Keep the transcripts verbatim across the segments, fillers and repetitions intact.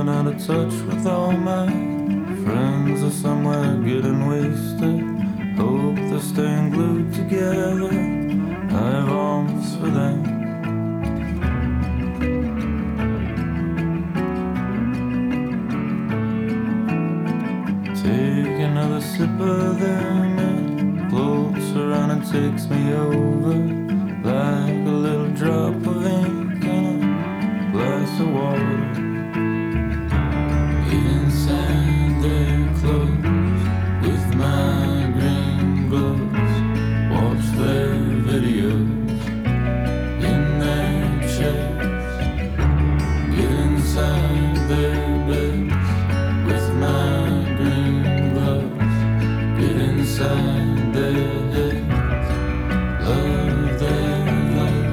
Falling out of touch with all my friends are somewhere getting wasted. Hope they're staying glued together. I have arms for them. Take another sip of them. It floats around and takes me over like a little drop of ink in a glass of water. Inside their clothes with my green gloves, watch their videos in their chairs. Get inside their beds with my green gloves. Get inside their heads, love their lives.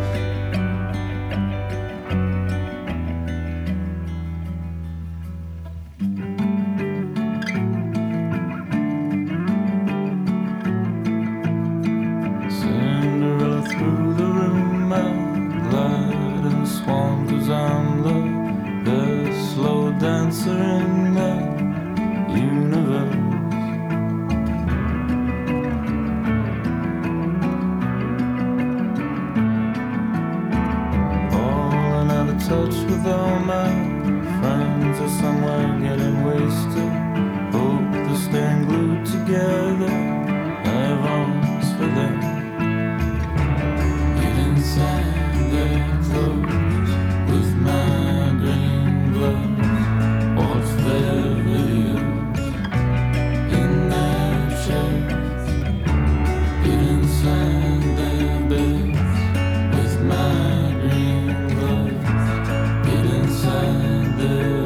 Cinderella through the room, I glide and swan 'cause I'm the best slow dancer in the universe. Falling out of touch with all my friends are somewhere getting wasted. Hope they're staying glued together. I have arms for them. Get inside their clothes with my green gloves. Watch their videos in their chairs. Get inside their beds with my green gloves. Get inside their